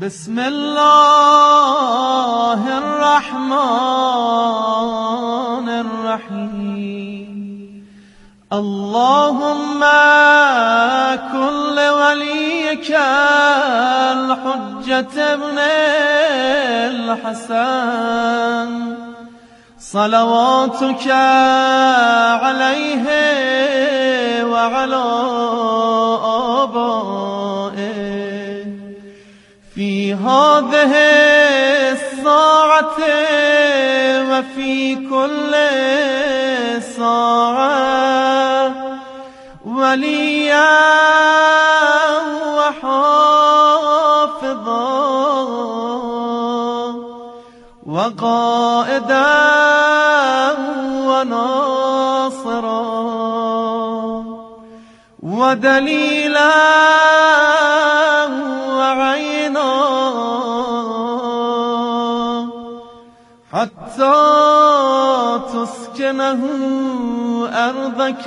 بسم الله الرحمن الرحیم اللهم كن وليك الحجة ابن الحسن صلواتك عليه وعلى آبائه في هذه الساعة وفي كل ساعة وليا وحافظا وقائدا وناصرا ودليلا وعينا حتى تسكنه أرضك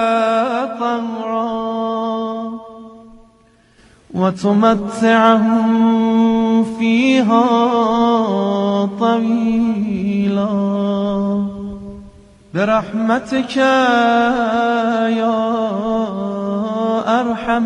طوعا وتمتعه فيها طويلا برحمتك يا ارحم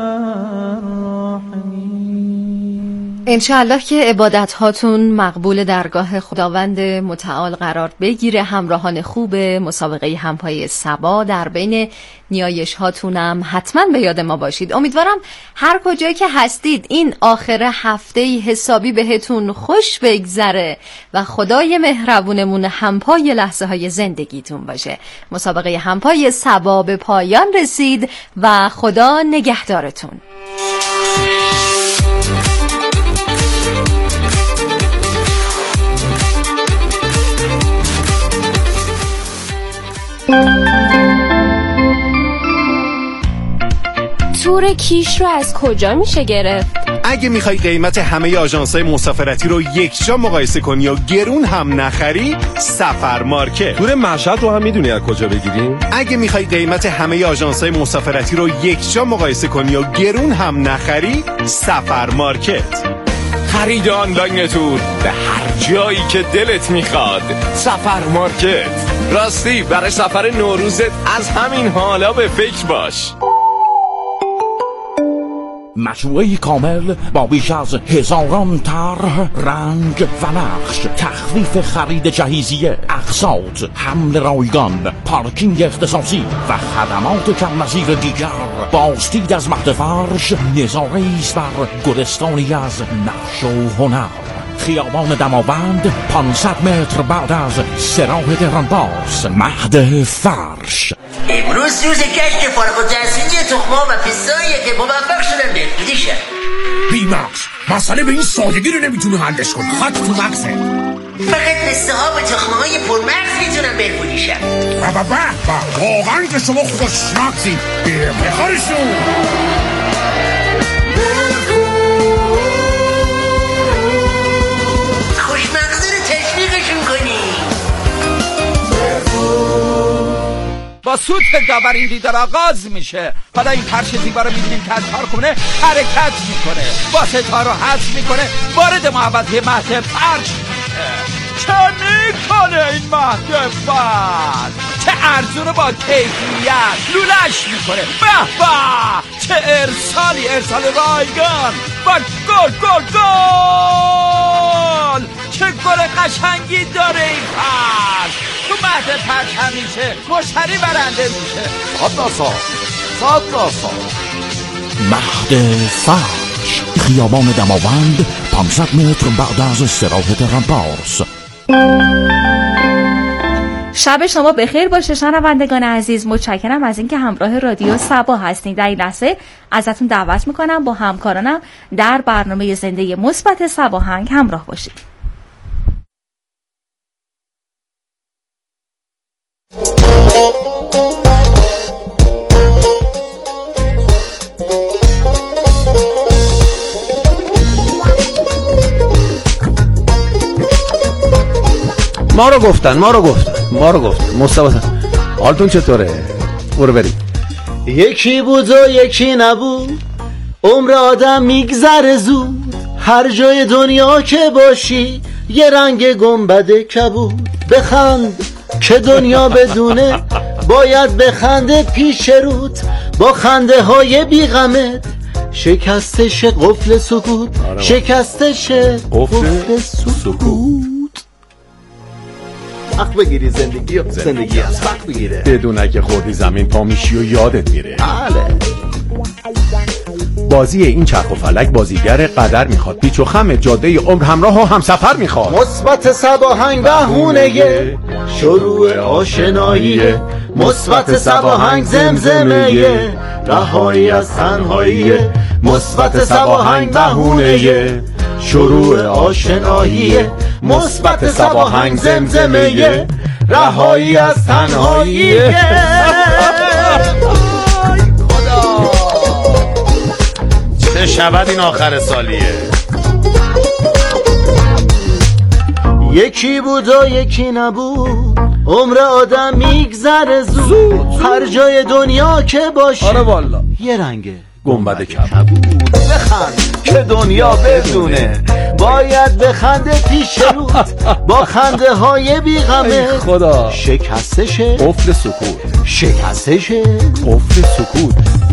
الراحمین. انشاءالله که عبادت هاتون مقبول درگاه خداوند متعال قرار بگیره. همراهان خوب مسابقه همپای صبا در بین نیایش هاتونم حتما به یاد ما باشید. امیدوارم هر کجایی که هستید این آخر هفته حسابی بهتون خوش بگذره و خدای مهربونمون همپای لحظه های زندگیتون باشه. مسابقه همپای صبا به پایان رسید و خدا نگهدارتون. تور کیش رو از کجا میشه گرفت؟ اگه میخوای قیمت همه آژانس‌های مسافرتی رو یکجا مقایسه کنی یا گرون هم نخری، سفر مارکت. تور مشهد رو هم میدونی از کجا بگیریم؟ اگه میخوای قیمت همه آژانس‌های مسافرتی رو یکجا مقایسه کنی یا گرون هم نخری، سفر مارکت. خرید آنلاین تور به هر جایی که دلت میخواد، سفر مارکت. راستی برای سفر نوروزت از همین حالا به فکر باش. مجموعه کامل با بیش از هزاران طرح، رنگ و نقش، تخفیف خرید جهیزیه، اقساط، حمل رایگان، پارکینگ اختصاصی و خدمات کم نظیر دیگر. بازدید از مهد فرش نظاره‌ای است بر گلستانی از نقش و هنر. خیابان دماوند 500 متر بعد از سراح درنباس، مهد فرش. امروز روز کشف فارغ التحصیلی تخم‌ها و پستاییه که موفق شدن بهبودی شن. بیمخش مسئله به این سادگی رو نمیتونه حلش کنه. خط تو مغزه. فقط پسته‌ها و تخم‌های پرمغز میتونن بهبودی شن. واقعا که شما خوشمغزید. بخورشون. با سوت داور این دیدار آغاز میشه. حالا این فرش زیبا رو میبینیم که از کارخونه حرکت میکنه، با ستار رو حذف میکنه، وارد محوطه مهد فرش میشه. چه میکنه این مهد فرش؟ چه ارزونه با کیفیت لولش میکنه. به به چه ارسالی، ارسال رایگان و گل گل گل. چه گل قشنگی داره این فرش. تو مهد فرش همیشه مشتری برنده میشه. صد ناسا مهد فرش، خیابان دماوند 500 متر بعد از سراح درنباس. شب شما بخیر باشه شنوندگان عزیز. متشکرم از اینکه همراه رادیو صبا هستید. در این لحظه ازتون دعوت میکنم با همکارانم در برنامه زنده مثبت صباهنگ همراه باشید. ما رو گفتن مصطفی حالتون چطوره؟ برو بریم. یکی بود و یکی نبود، عمر آدم میگذره زود، هر جای دنیا که باشی یه رنگ گنبد کبود. بخند که دنیا بدونه باید بخنده پیش رود. با خنده های بیغمت شکستش قفل سکوت. شکستش قفل سکوت. وقت بگیری زندگی از وقت بگیره. بدون اگه خوردی زمین پا میشی و یادت میره. بله. بازی این چرخ و فلک بازیگر قدر میخواد. پیچ و خم جاده عمر همراه و همسفر میخواد. مثبت سباهنگ بهونه شروع آشناییه. مثبت سباهنگ زمزمه رهایی از تنهاییه. مثبت سباهنگ بهونه شروع آشناییه. مثبت سباهنگ زمزمه رهایی از تنهاییه. چه شود این آخر سالیه. یکی بود و یکی نبود. عمر آدم میگذره زود. هر جای دنیا که باشی آره والا یه رنگ گنبد کبود. بخند که دنیا بدونه باید بخنده پیش رود. با خنده های بیغمه خدا شکستش قفل سکوت. شکستش قفل سکوت.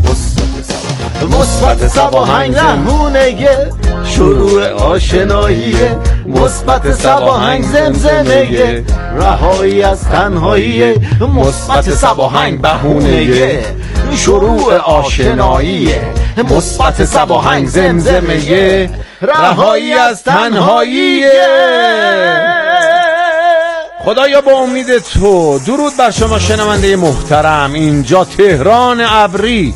مثبت سباهنگ رهونه شروع آشناییه. مثبت سباهنگ زمزمه رهایی از تنهاییه. مثبت سباهنگ بهونه شروع آشناییه. مثبت سباهنگ زمزمه رهایی از تنهاییه. خدایا با امید تو. درود بر شما شنونده محترم. اینجا تهران ابری،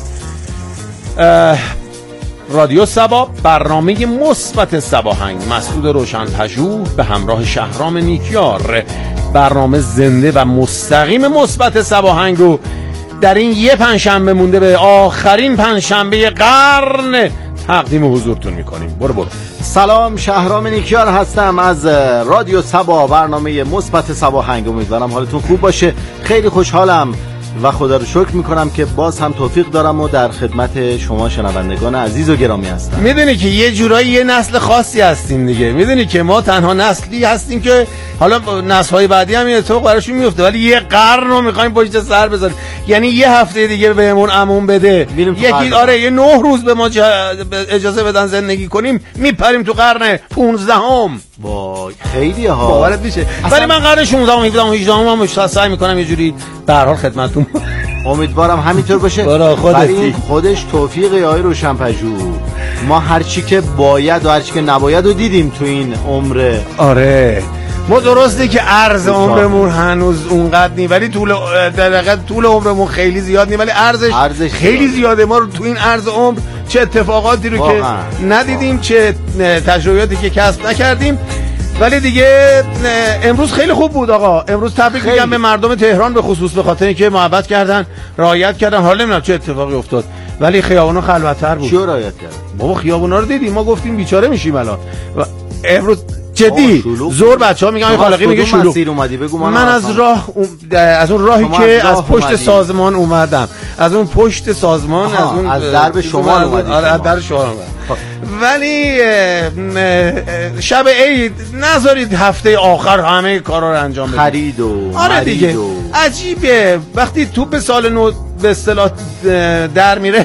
رادیو سبا، برنامه مثبت سباهنگ. مسعود روشن‌پژوه به همراه شهرام نیکیار برنامه زنده و مستقیم مثبت سباهنگ رو در این یه پنجشنبه مونده به آخرین پنجشنبه قرن تقدیم حضورتون میکنیم. برو. سلام، شهرام نیکیار هستم از رادیو سبا، برنامه مثبت سباهنگ. امیدوارم حالتون خوب باشه. خیلی خوشحالم و خدا رو شکر میکنم که باز هم توفیق دارم و در خدمت شما شنوندگان عزیز و گرامی هستم. میدونی که یه جورایی یه نسل خاصی هستیم دیگه. میدونی که ما تنها نسلی هستیم که حالا نسل‌های بعدی هم این اتفاق براشون میفته، ولی یه قرن رو میخوایم پشت سر بذاریم. یعنی یه هفته دیگه بهمون امون بده، یکی آره یه 9 روز به ما اجازه بدن زندگی کنیم، میپریم تو قرن 15ام. وای خیلی ها، باورت میشه. ولی من قرن 16ام 17ام 18ام هم سعی میکنم یه جوری به هر حال خدمتتون. امیدوارم همینطور باشه. ولی خودش توفیق آقای روشن‌پژوه. ما هر چی که باید و هر چی که نباید رو دیدیم تو این عمر. آره ما درسته که عرض عمرمون هنوز اونقدر نی، ولی طول عمرمون خیلی زیاد نی، ولی ارزش خیلی زیاده. ما رو تو این عرض عمر چه اتفاقاتی رو که ندیدیم، چه تجربیاتی که کسب نکردیم. ولی دیگه امروز خیلی خوب بود آقا. امروز تبریک میگم به مردم تهران به خصوص، به خاطر اینکه محبت کردن، رعایت کردن. حالا نمیدونم چه اتفاقی افتاد ولی خیابونا خلوت‌تر بود. چیو رعایت کردن؟ بابا خیابونا رو دیدیم، ما گفتیم بیچاره میشیم الان. امروز جدی زور بچه‌ها میگن خالقی میگه شلوغ. من از راه از اون راهی که از پشت سازمان اومدم، از اون پشت سازمان، از درب شمال اومدم. آره از درب شمال اومدم. ولی شب عید نذارید هفته آخر همه کارا رو انجام بدید. خرید و آره دیگه عجیبه وقتی توپ سال نو به اصطلاح در میره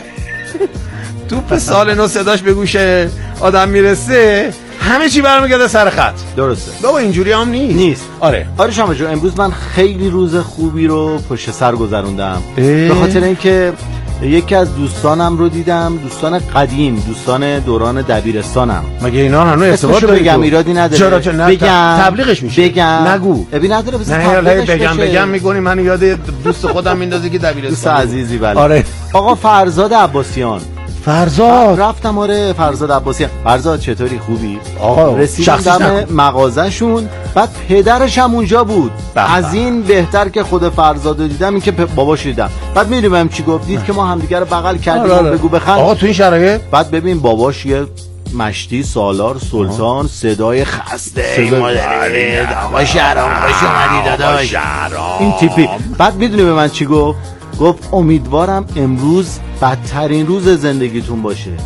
توپ سال نو صداش به گوش آدم میرسه، همه چی برمیگرده سر خط. درسته بابا اینجوری هم نیست. آره شما جون، امروز من خیلی روز خوبی رو پشت سر گذروندم به خاطر اینکه یکی از دوستانم رو دیدم، دوستان قدیم، دوستان دوران دبیرستانم. مگه اینا هنوز ارتباط داره؟ بگم ایرادی نداره. چرا بگم تبلیغش میشه. بگم نگو. ابی نداره بگم میگونی من یاد دوست خودم میندازه که دبیرستان. دوست عزیزی بله. آره. آقا فرزاد عباسیان. فرزاد رفتم. آره فرزاد عباسیان. فرزاد چطوری؟ خوبی؟ آقا رسیدم دم مغازه‌شون، بعد پدرش هم اونجا بود. از این بهتر که خود فرزاد رو دیدم این که باباش دیدم. بعد می‌دونم چی گفت، دید که ما همدیگه رو بغل کردیم. بگو بخند آقا تو این شرایط. بعد ببین باباش یه مشتی سالار سلطان، صدای خسته مادری آقا شهرام خوش اومدی داداش، این تیپی. بعد میدونی به من چی گفت؟ گفت امیدوارم امروز بدترین روز زندگیتون باشه.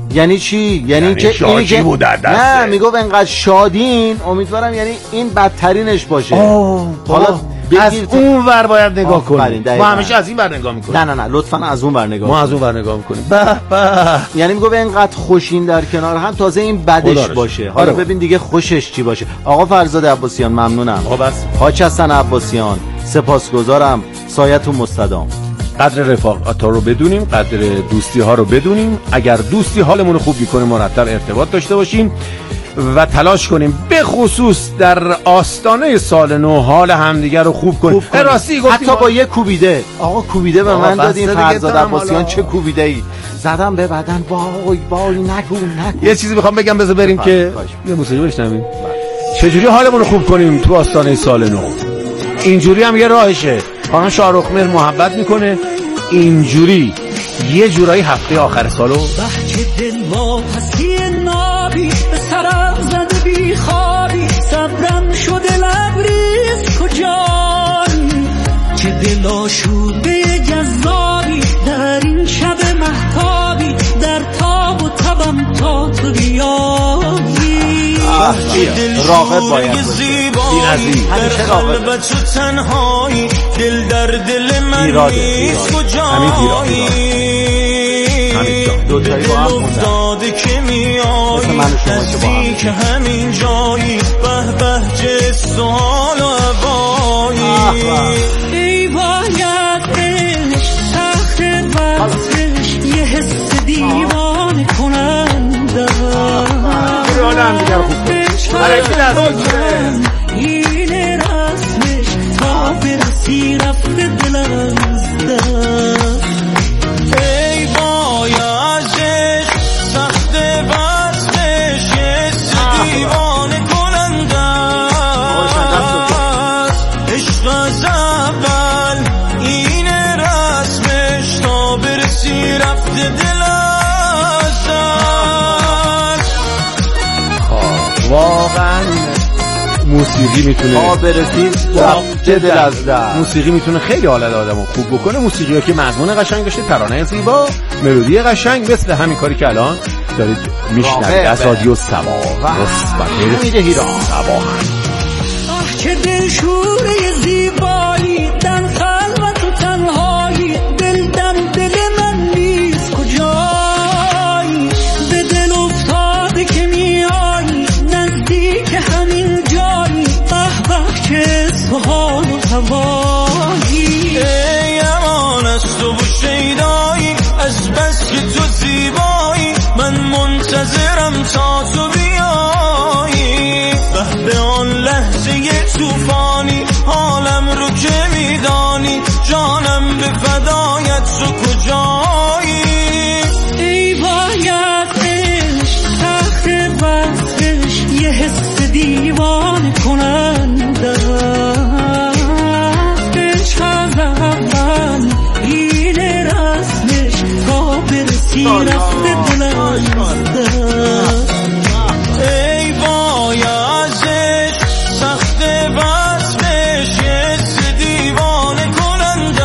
یعنی چی؟ یعنی که شاکی بود در دسته. نه میگو انقدر شادین، امیدوارم یعنی این بدترینش باشه. حالا از اون ور باید نگاه کنیم. ما همیشه از این ور نگاه میکنیم. نه لطفا از اون ور نگاه. ما از اون ور نگاه میکنیم. به یعنی میگو اینقدر خوشین در کنار هم، تازه این بدش باشه. حالا ببین دیگه خوشش چی باشه. آقا فرزاد عباسیان ممنونم. آقا بس حاج حسن عباسیان سپاسگزارم. سایتون مستدام. قدر رفاقت ها رو بدونیم، قدر دوستی ها رو بدونیم. اگر دوستی حالمون رو خوب میکنه مرتب ارتباط داشته باشیم و تلاش کنیم به خصوص در آستانه سال نو حال همدیگر رو خوب کنیم. راستی گفتیم حتی با یه کوبیده. آقا کوبیده به من دادین فرزاد عباسیان. چه کوبیده ای زدم به بدن. وای نگو. یه چیزی میخوام بگم، بذار بریم که یه موسیقی بشنویم. چجوری حالمون رو خوب کنیم تو آستانه سال نو؟ اینجوری هم یه راهشه. خانم شاهرخ مهر محبت میکنه اینجوری یه جورایی هفته آخر سالو بحچه دل با پسی نابی به سرم زده بی خوابی صبرم شده لبریز کجایی که دل آشوده جذابی در این شب مهتابی در تاب و تبم تا تو بیایی راقب باید باشه. در قلبت تو تنهایی دل در دل من نیست کجایی دل افتاده که میایی نزدیک همین جایی به بهجه سال و عبایی ای باید عشق سخت وصلش یه حس دیوانه کننده این رسمش تا برسی رفته دلم از دست ای بایدش سخت وصلش یه دیوانه کننده عشق از اول این رسمش تا برسی رفته دلم از دست. واقعا موسیقی میتونه دل از دست. موسیقی میتونه خیلی حال آدمو خوب بکنه. موسیقی که مضمون قشنگ داشته، ترانه زیبا، ملودی قشنگ، مثل همین کاری که الان دارید میشنوید از رادیو سبا حمید هیران. چه دلشوره زیبایی در خلوت و تنهایی دل در دل من نیست کجایی به دل افتاده که میایی نزدیک همین جایی به که سحال و هوایی ای امان از تو و شیدایی از بس که تو زیبایی من منتظرم تا تو بیایی به آن لحظه توفانی حالم رو که میدانی جانم به فدایت تو کجایی ای باید عشق تخت وصلش یه حس دیوانه کننده عشق از اول این رسمش تا برسی رفته دلم از دست ای باید سخت وصلش یه دیوانه کننده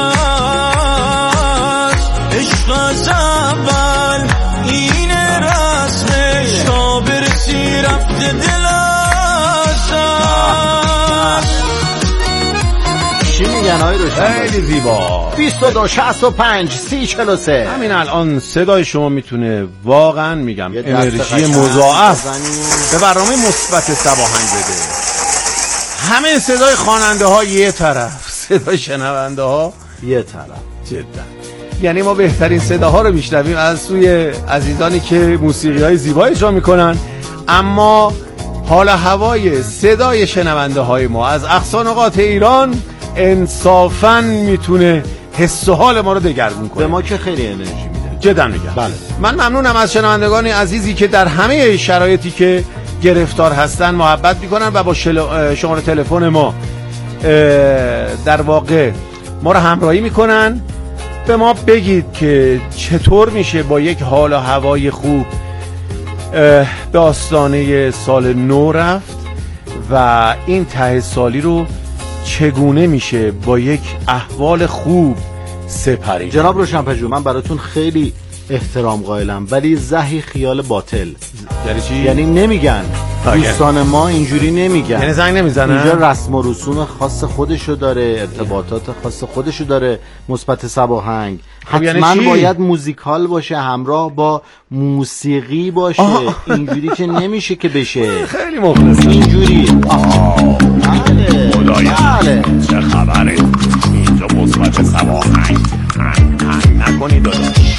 عشق از اول این رسمش تا برسی رفته دل از دست. چی میگن های روشن؟ خیلی زیبا. 22 65 30 43. همین الان صدای شما میتونه واقعا میگم انرژی مضاعف به برنامه مثبت سباهنگ بده. همه صدای خواننده ها یه طرف، صدای شنونده ها یه طرف. جدا یعنی ما بهترین صداها رو میشنویم از سوی عزیزانی که موسیقی های زیبا اجرا میکنن، اما حال هوای صدای شنونده های ما از اقصا نقاط ایران انصافاً میتونه حس و حال ما رو دگرگون کنه. به ما که خیلی انرژی میده. جدا میگم. بله. من ممنونم از شنوندگان عزیزی که در همه شرایطی که گرفتار هستن محبت میکنن و با شماره تلفن ما در واقع ما رو همراهی میکنن. به ما بگید که چطور میشه با یک حال و هوای خوب به آستانه سال نو رفت و این ته سالی رو چگونه میشه با یک احوال خوب سپری. جناب روشن‌پژوه، من براتون خیلی احترام قائلم، ولی زهی خیال باطل. یعنی چی؟ یعنی نمیگن دوستان ما اینجوری نمیگن، یعنی زنگ نمیزنن. اینجا رسم و رسوم خاص خودشو داره، ارتباطات خاص خودشو داره. مثبت سباهنگ حتما یعنی باید موزیکال باشه، همراه با موسیقی باشه. اینجوری که نمیشه که بشه. خیلی مخلصم اینجوری. بله خدایا چه خبره؟ اینجا مثبت سباهنگ نکنی داداش.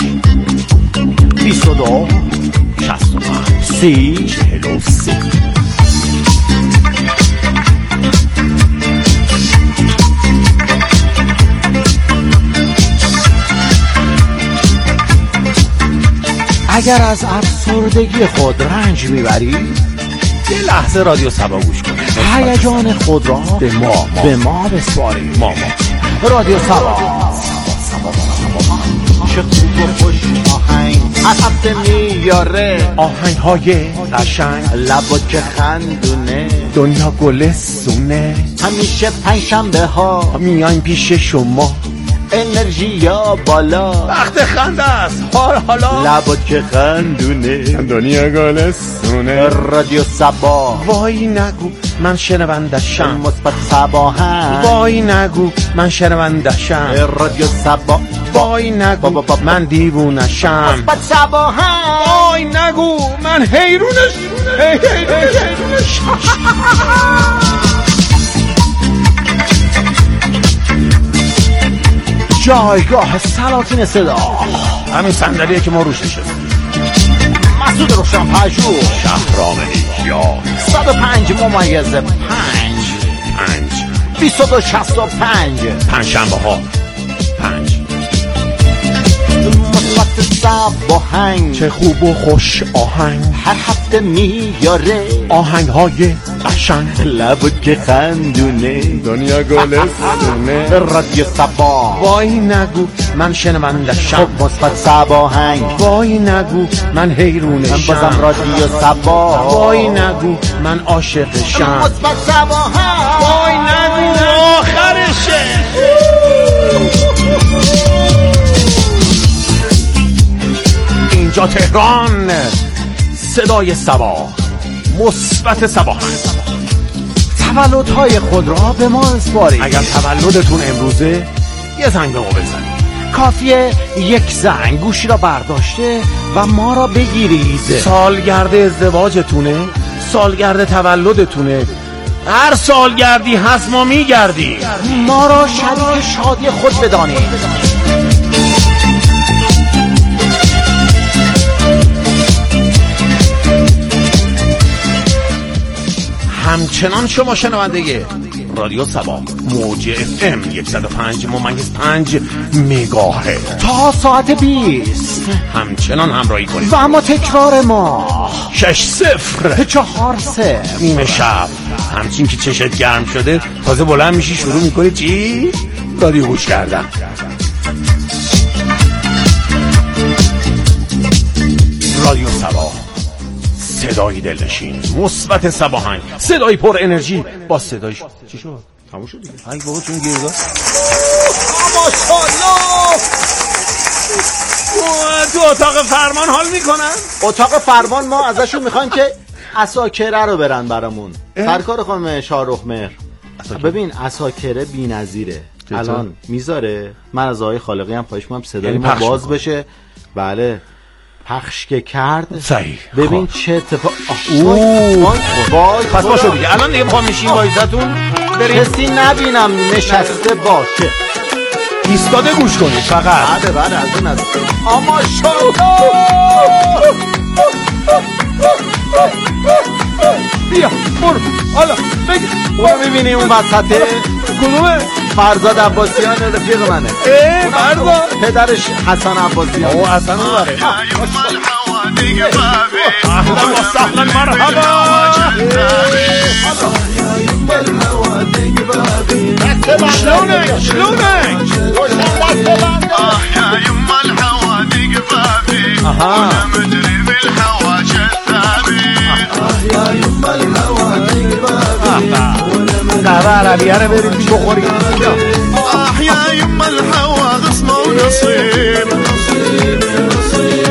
22 65 30 43. اگر از افسردگی خود رنج میبری، یه لحظه رادیو سبا گوش کن. هیجان خود را به ما بسپاری. ما رادیو سبا. چه خوب و خوش آهنگ هر هفته میاره، آهنگ های قشنگ، لبا که خندونه، دنیا گلستونه. همیشه پنجشنبه ها میایم پیش شما، انرژی یا بالا، وقت خنده است حالا، لبا که خندونه، دنیا گلستونه. رادیو سبا. وای نگو من شنوندشم، مثبت سباهنگ. وای نگو من شنوندشم، رادیو سبا. وای نگو من دیوونشم، مثبت سباهنگ. وای نگو من حیرونش. جایگاه سلاطین صدا، همین صندلیه که ما روش نشستیم. مسعود روشن پژوه، شهرام نیکیان، 105 ممیز 5 22 65 پنجشنبه ها 5. مثبت سباهنگ چه خوب و خوش آهنگ، هر هفته میاره، آهنگ های قشنگ، لبو که خندونه، دنیا گلستونه. رادیو سبا. وای نگو من شنوندشم، مثبت سباهنگ. وای نگو من حیرونشم، بازم رادیو سبا. وای نگو من عاشقشم، مثبت سباهنگ. وای نگو آخرشه. اینجا تهران، صدای سبا، مثبت سباهنگ. تولدهای خود را به ما اسپارید. اگر تولدتون امروزه یه زنگ به ما بزنید، کافیه یک زنگ گوشی را برداشته و ما را بگیرید. سالگرد ازدواجتونه، سالگرد تولدتونه، هر سالگردی هست ما میگردیم. ما را شریک شادی خود بدانید. همچنان شما شنونده رادیو سبا، موج FM 105.5 مگاهرتز تا ساعت 20 همچنان همراهی کنید. و اما تکرار ما 6-0 4-0 نیمه شب. همچین که چشت گرم شده تازه بلند میشی شروع میکنی چی؟ رادیو گوش کردن. رادیو سبا، صدای دلنشین، مثبت سباهنگ، صدای پر انرژی با صدای چی شد؟ تموم شد دیگه. ای بابا چون گیر داد. ماشاءالله. تو اتاق فرمان حال میکنن؟ اتاق فرمان ما ازشون میخوایم که عساکره رو برن برامون. سرکار خانم شاهرخ مهر، ببین عساکره بی‌نظیره. الان میذاره، من از آقای خالقی هم خواهش می‌کنم صدای ما باز بشه. بله پخش که کرد. صحیح. ببین چه اتفاق. وای پس باشه دیگه. الان دیگه میخوام میشین وایزتون بریم، کسی نبینم نشسته باشه، ایستاده گوش کنید فقط. بعد از اون از اما بیا برو حالا بگی برو میبینی اون وسطه کدومه؟ فرزاد عباسیان رفیق منه. فرزاد پدرش حسن عباسیان. او حسن رو داره. اهلا و سهلا مرحبا. شلونك شلونك يا يما الحوادق بابي وانا مدري بالهواج الثابت يا يما الحوادق بابي وانا مدري بالهواج يا يما الحوادث مو نصيب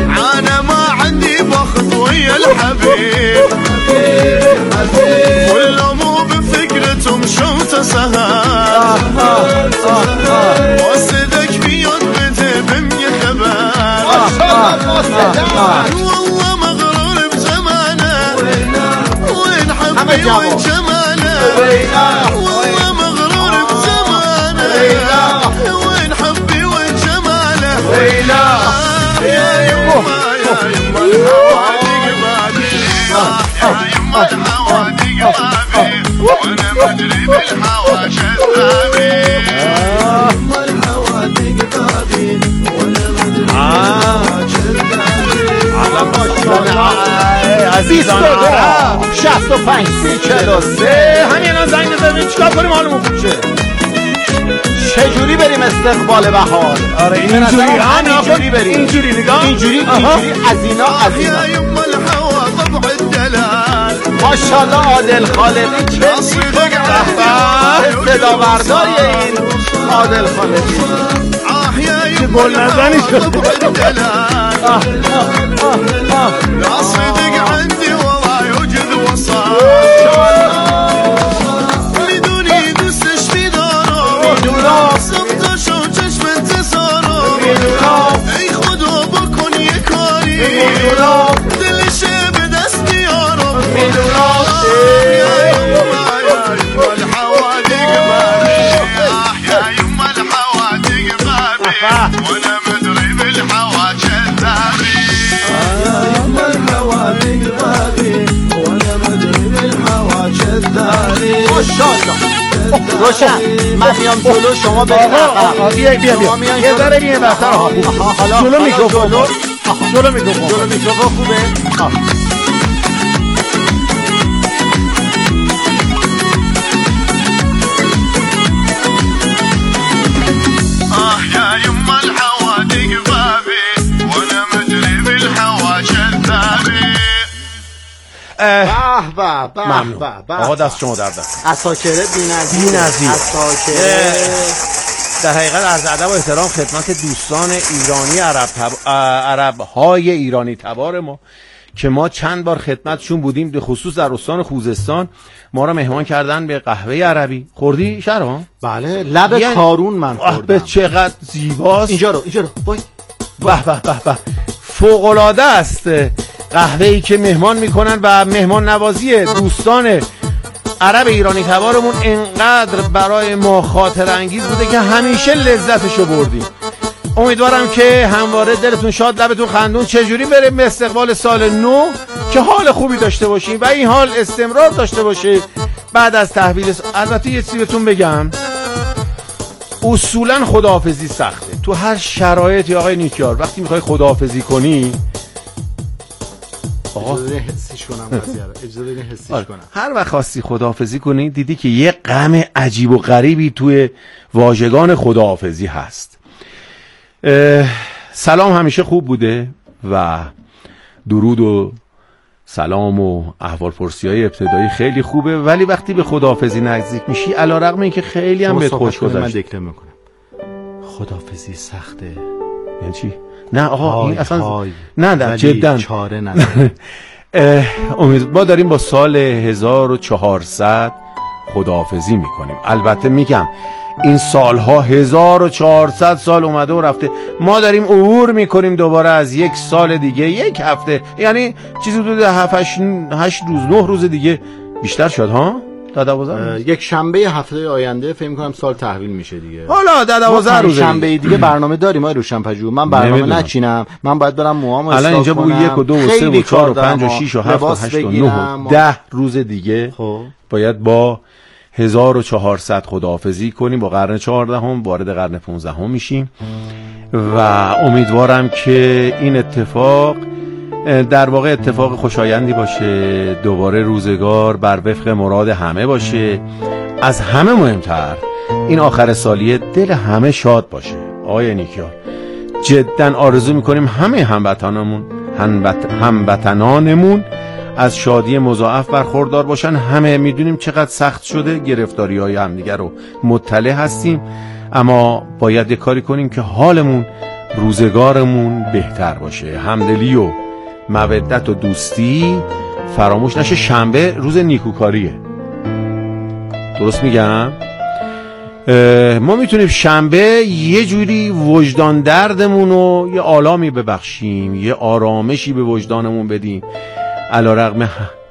والله مغرور بزمانه وين حبي وين جماله والله مغرور بزمانه وين حبي وين جماله يا يما يا يما الحوادق بابي يا يما الحوادق بابي وانا مدري بالهوى شذابي يا يما الحوادق بابي وانا مدري بالهوى شذابي عزیزان عرب 65 43 همین الان زنگ بزنید چیکار کنیم حالمون خوب شه؟ چجوری بریم استقبال بهار؟ آره اینجوری بریم اینجوری نگاه اینجوری از اینا ماشاءالله عادل خالقی چه صدا برداری این عادل خالقی چه گل نزنی شد لا صدق عندي والله يوجد وصال بدوني دوستش میدارم سبتا شو چشم انتصارم ای خدا بکن یه کاری دلشه به دست بیارم یا یما الحوادق بابی یا یما الحوادق بابی وانا مدري بالهوى جذابي روشن من میام جلو شما برید عقب بیا یه ذره بیه بهتر جلو میکروفون خوبه يا يما الحوادق بابي وانا مدري بالهوى شذابي به آقا دست شما درد اساکره بی‌نظیر اساکره در حقیقت از ادب و احترام خدمت دوستان ایرانی عرب های ایرانی تبار ما که ما چند بار خدمتشون بودیم، به خصوص در استان خوزستان ما را مهمان کردن به قهوه عربی. خوردی شهرام؟ بله لب کارون من خوردم. چقدر زیباست. اینجا رو وای به فوق العاده است. قهوه‌ای که مهمان میکنن و مهمان نوازی دوستان عرب ایرانی تبارمون انقدر برای ما خاطر انگیز بوده که همیشه لذتشو بردیم. امیدوارم که همواره دلتون شاد، لبتون خندون. چجوری بریم به استقبال سال نو که حال خوبی داشته باشیم و این حال استمرار داشته باشه بعد از تحویل البته یه چیزی بهتون بگم، اصولا خداحافظی سخته تو هر شرایطی. آقای نیکیار وقتی میخوای خداحافظی کنی اجازه حسیش کنم اجازه حسیش کنم. هر وقت خواستی خداحافظی کنی دیدی که یه غم عجیب و غریبی توی واژگان خداحافظی هست. سلام همیشه خوب بوده و درود و سلام و احوالپرسی های ابتدایی خیلی خوبه، ولی وقتی به خداحافظی نزدیک میشی علیرغم اینکه خیلی هم بهت خوش گذشت من دکلمه میکنم خداحافظی سخته. یعنی چی؟ نه آقا این اصلا نه جدا چاره نداره. ما داریم با سال 1400 خداحافظی میکنیم. البته میگم این سالها 1400 سال اومده و رفته، ما داریم عبور میکنیم دوباره از یک سال دیگه، یک هفته، یعنی چیزی حدود 8 روز 9 روز دیگه بیشتر شد ها. 12 یک شنبه هفته آینده فکر می‌کنم سال تحویل میشه دیگه. حالا 12 روز شنبه دیگه برنامه داریم آقای روشن‌پژوه. من برنامه نچینم، من باید برم موهامو اصلاح کنم. الان اینجا بو 1 و 2 و 3 و 4 و 5 و 6 و 7 و 8 و 9 و 10 روز دیگه باید با 1400 خداحافظی کنیم، با قرن 14 وارد قرن 15 میشیم و امیدوارم که این اتفاق در واقع اتفاق خوشایندی باشه، دوباره روزگار بر وفق مراد همه باشه. از همه مهمتر این آخر سالیه دل همه شاد باشه. آقای نیکیار جدا آرزو میکنیم همه هموطنانمون از شادی مضاعف برخوردار باشن. همه میدونیم چقدر سخت شده، گرفتاری های همدیگر رو مطلع هستیم، اما باید یک کاری کنیم که حالمون روزگارمون بهتر باشه. همدلی و مودت و دوستی فراموش نشه. شنبه روز نیکوکاریه، درست میگم؟ ما میتونیم شنبه یه جوری وجدان دردمون رو یه آلامی ببخشیم، یه آرامشی به وجدانمون بدیم. علیرغم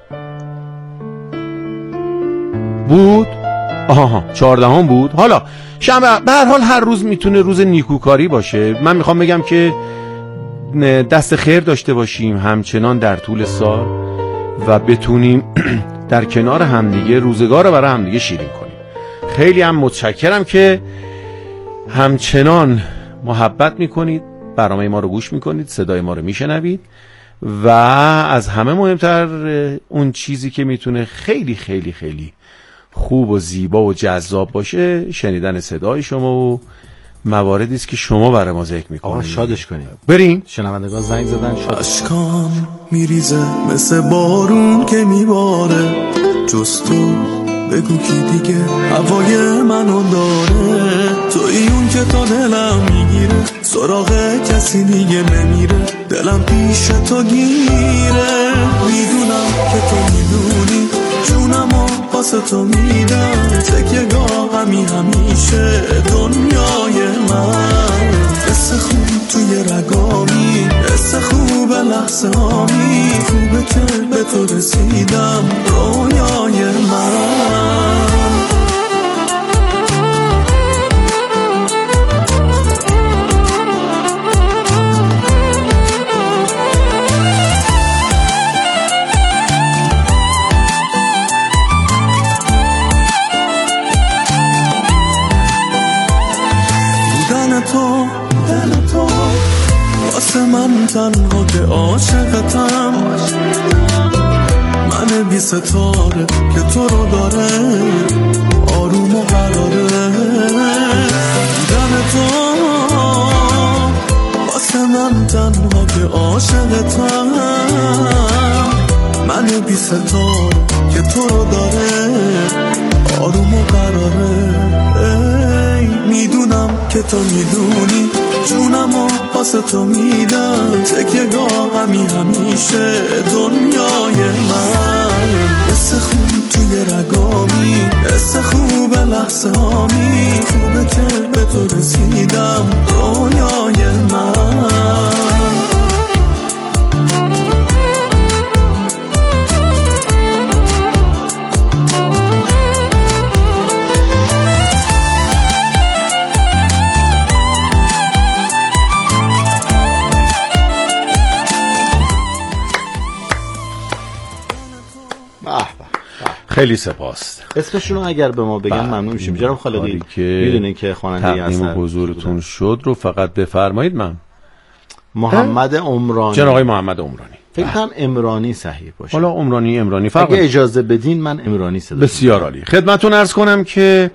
بود 14 بود. حالا شنبه به هر حال هر روز میتونه روز نیکوکاری باشه. من میخوام بگم که دست خیر داشته باشیم همچنان در طول سال و بتونیم در کنار همدیگه روزگار رو برای همدیگه شیرین کنیم. خیلی هم متشکرم که همچنان محبت میکنید، برنامه ما رو گوش میکنید، صدای ما رو میشنوید و از همه مهمتر اون چیزی که میتونه خیلی خیلی خیلی خوب و زیبا و جذاب باشه شنیدن صدای شما و مواردی است که شما برای ما ذکر میکنید. شادش کنید. بریم. شنوندگان زنگ زدن. اشکام میریزه مثل بارون که میباره، جز تو بگو کی دیگه هوای منو داره. توی اون که تا دلم میگیره، سراغ کسی دیگه نمیره، دلم پیش تو گیره. میدونم که تو میدونی جونمو واسه تو میدم، تکیه گاه همیشه دنیای من. حس خوب توی رگامی، حس خوب لحظه هامی، خوبه که به تو رسیدم رویای من. تو واسه من تنها که عاشقتم، من بی ستاره که تو رو داره آروم و قراره. دیدن تو واسه من تنها که عاشقتم، من بی ستاره که تو رو داره آروم و قراره. میدونم که تو میدونی جونمو واسه تو میدم، تکیه گاه همیشه دنیای من. حس خوب توی رگامی، حس خوب لحظه هامی، خوبه که به تو رسیدم دنیای من. خیلی سپاس. اسمشون رو اگر به ما بگن ممنون میشیم. جناب خالقی میدونین که خواننده تقدیم حضورتون شد رو فقط بفرمایید. من محمد عمرانی. جناب آقای محمد عمرانی. فکر کنم عمرانی صحیح باشه. حالا عمرانی فرق. اگه اجازه بدین من عمرانی صدا. بسیار عالی. خدمتتون عرض کنم که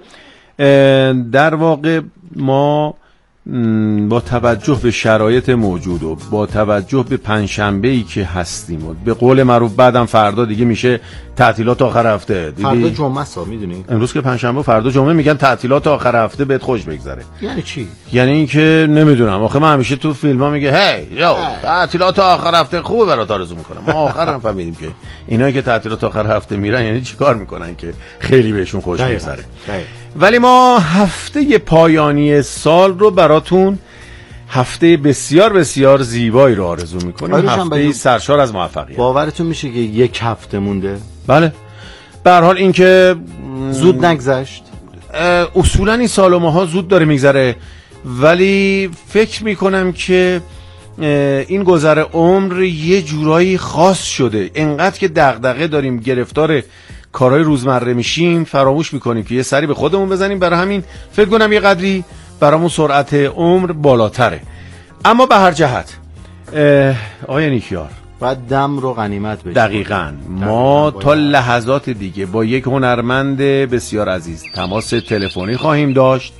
در واقع ما با توجه به شرایط موجود و با توجه به پنجشنبه‌ای که هستیم و به قول معروف بعدم فردا دیگه میشه تعطیلات آخر هفته. فردا جمعه است میدونی؟ امروز که پنجشنبه، فردا جمعه، میگن تعطیلات آخر هفته بهت خوش بگذره. یعنی چی؟ یعنی اینکه نمیدونم، آخه من همیشه تو فیلم‌ها میگه هی یا تعطیلات آخر هفته خوبه برات آرزو میکنم. ما آخر هم فهمیدیم که اینایی که تعطیلات آخر هفته میرن یعنی چیکار میکنن که خیلی بهشون خوش بگذره. ولی ما هفته پایانی سال رو براتون هفته بسیار بسیار زیبایی رو آرزو میکنیم. هفته سرشار از موفقیت. باورتون میشه که یک هفته مونده؟ بله. به هر حال این که زود نگذشت. اصولا این سال و ماها زود داره میگذره، ولی فکر میکنم که این گذر عمر یه جورایی خاص شده. انقدر که دغدغه داریم، گرفتار کارهای روزمره میشیم، فراموش میکنیم که یه سری به خودمون بزنیم. برای همین فکر کنم یه قدری برامون سرعت عمر بالاتره. اما به هر جهت آقای نیکیار باید دم رو غنیمت بشیم. دقیقاً. ما تا لحظات دیگه با یک هنرمند بسیار عزیز تماس تلفنی خواهیم داشت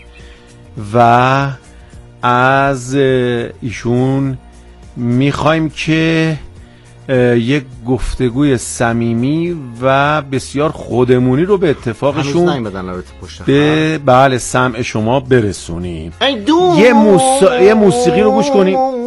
و از ایشون میخوایم که یک گفتگوی صمیمی و بسیار خودمونی رو به اتفاقشون به بله سمع شما برسونیم. یه موسیقی رو گوش کنیم.